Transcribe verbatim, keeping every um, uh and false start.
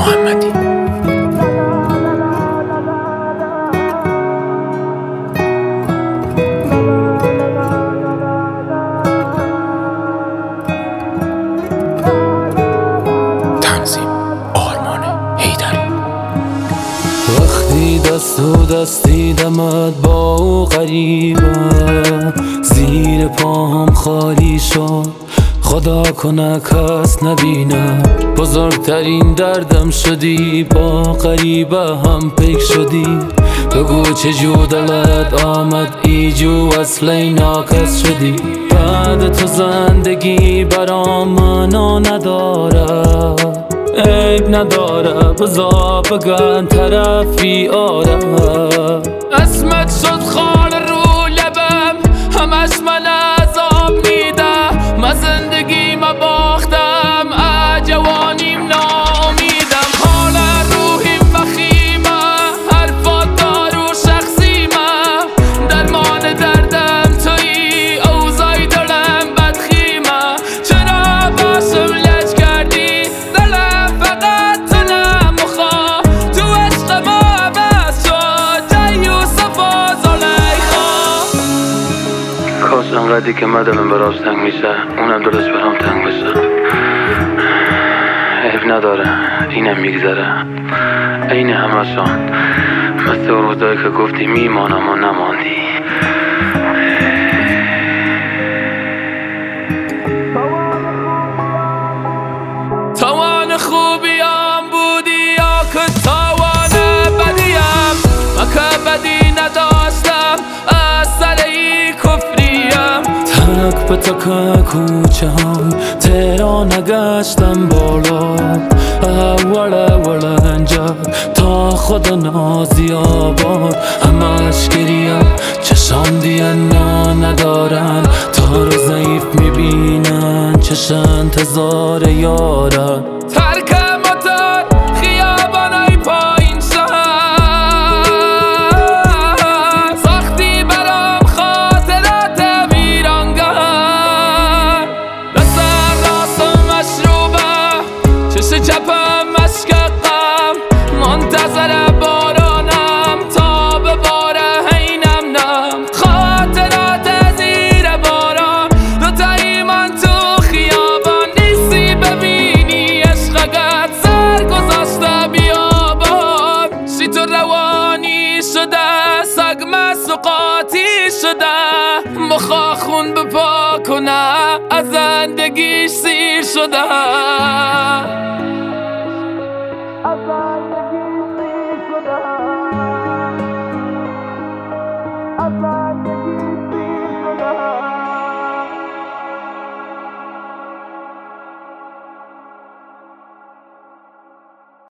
محمدی. تنظیم آرمان حیدری. وقتی دست و دست دیدمت با او غریبم، زیر پاهم خالی شد، خدا کنه کس نبینم. بزرگترین دردم شدی، با غریبه هم پیک شدی. بگو چجور دلت آمد ایجو اصلی ناکس شدی. بعد تو زندگی برام معنا نداره، عیب نداره، بذار بگن طرفی آره. اسمت شد خال رو لبم، همش من عذاب میده. من زندگی ما باختم، جوانیم ناامیدم. حال روحیم وخیمه، حرفات دارو شخصیمه. درمان دردم تویی، اوضاع دلم بدخیمه. چرا باشم لج کردی دلم، فقط تو نمخوا. تو عشق ما بس شد جای یوسف و زلیخا. کاش انقدری که من دلم براش تنگ میشه، اونم دلش برام تنگ بشه. عیب نداره، اینم میگذره. عین همشان، مثل اون روزایی که گفتی میمانم و نماندی. توان خوبیام بودی یا که توان بدیم؟ من که بدی نداشتم، از سر ای کفریم. تک به تک کوچه هم تهران نگشتم بالا، اول اول انجا تا خود نازی آباد. همش گریم چشام دیگه نا ندارن، تا رو ضعیف میبینن چش انتظار یارن. ترک موتور خیابانای پایین شهر، ساختی برام خاطرات ویرانگر. دست راستم مشروبه، چش چپم مشکقم. منتظر بارانم تا به باره هینم نم. خاطرات زیر باران، دوتایی من تو خیابان. نیستی ببینی عشقت سر گذاشته بیابان. شی تو روانی شده، سگ مسوقاتی شده. مخا خون بپا کنه، از زندگیش سیر شده.